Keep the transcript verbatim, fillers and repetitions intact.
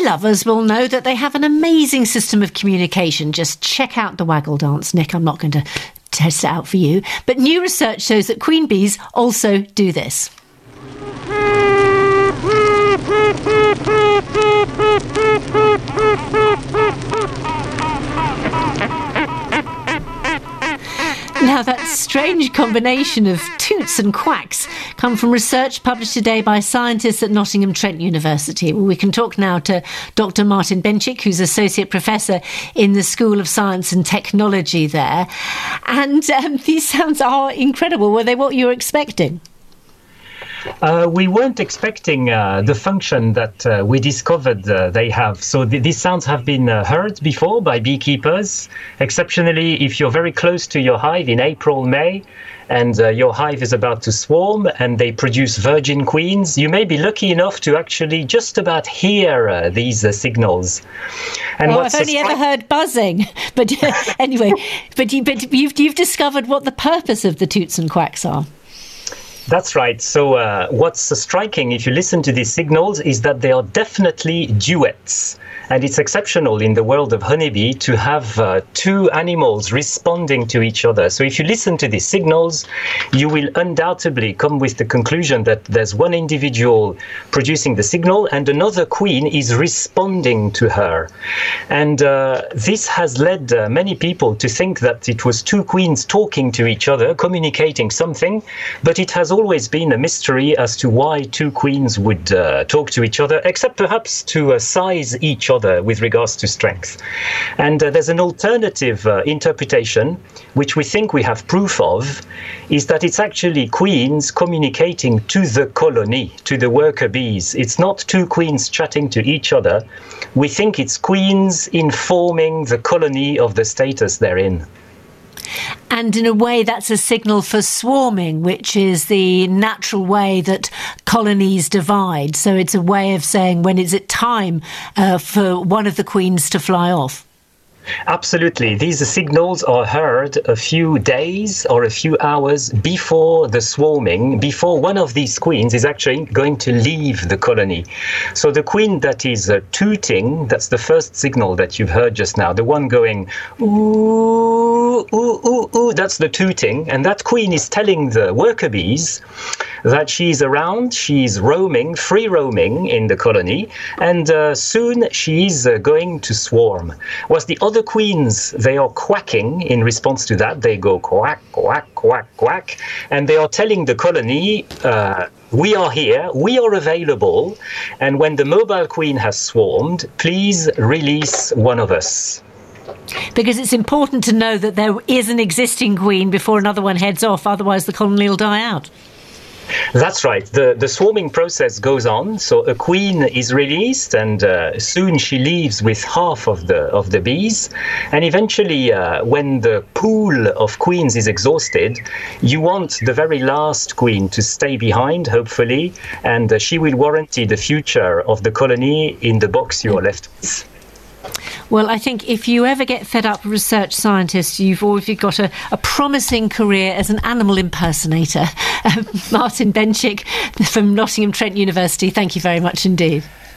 lovers will know that they have an amazing system of communication. Just check out the waggle dance, Nick. I'm not going to test it out for you. But new research shows that queen bees also do this. Now, that strange combination of toots and quacks come from research published today by scientists at Nottingham Trent University. Well, we can talk now to Doctor Martin Benčík, who's Associate Professor in the School of Science and Technology there. And um, these sounds are incredible. Were they what you were expecting? Uh, we weren't expecting uh, the function that uh, we discovered uh, they have. So th- these sounds have been uh, heard before by beekeepers. Exceptionally, if you're very close to your hive in April, May, and uh, your hive is about to swarm and they produce virgin queens, you may be lucky enough to actually just about hear uh, these uh, signals. And well, I've only stri- ever heard buzzing. But uh, anyway, but, you, but you've, you've discovered what the purpose of the toots and quacks are. That's right. So uh, what's uh, striking, if you listen to these signals, is that they are definitely duets. And it's exceptional in the world of honeybee to have uh, two animals responding to each other. So if you listen to these signals, you will undoubtedly come with the conclusion that there's one individual producing the signal and another queen is responding to her. And uh, this has led uh, many people to think that it was two queens talking to each other, communicating something, but it has always been a mystery as to why two queens would uh, talk to each other, except perhaps to uh, size each other with regards to strength. And uh, there's an alternative uh, interpretation, which we think we have proof of, is that it's actually queens communicating to the colony, to the worker bees. It's not two queens chatting to each other. We think it's queens informing the colony of the status they're in. And in a way, that's a signal for swarming, which is the natural way that colonies divide. So it's a way of saying when is it time uh, for one of the queens to fly off. Absolutely. These signals are heard a few days or a few hours before the swarming, before one of these queens is actually going to leave the colony. So the queen that is uh, tooting, that's the first signal that you've heard just now, the one going ooh, ooh, ooh, ooh, that's the tooting. And that queen is telling the worker bees that she's around, she's roaming, free roaming in the colony, and uh, soon she's uh, going to swarm. Whereas the other queens, they are quacking in response to that. They go quack, quack, quack, quack, and they are telling the colony, uh, we are here, we are available, and when the mobile queen has swarmed, please release one of us. Because it's important to know that there is an existing queen before another one heads off, otherwise the colony will die out. That's right. The the swarming process goes on. So a queen is released, and uh, soon she leaves with half of the of the bees. And eventually, uh, when the pool of queens is exhausted, you want the very last queen to stay behind, hopefully, and uh, she will warranty the future of the colony in the box you are left with. Well, I think if you ever get fed up research scientist, you've already got a, a promising career as an animal impersonator. Uh, Martin Benčík from Nottingham Trent University, thank you very much indeed.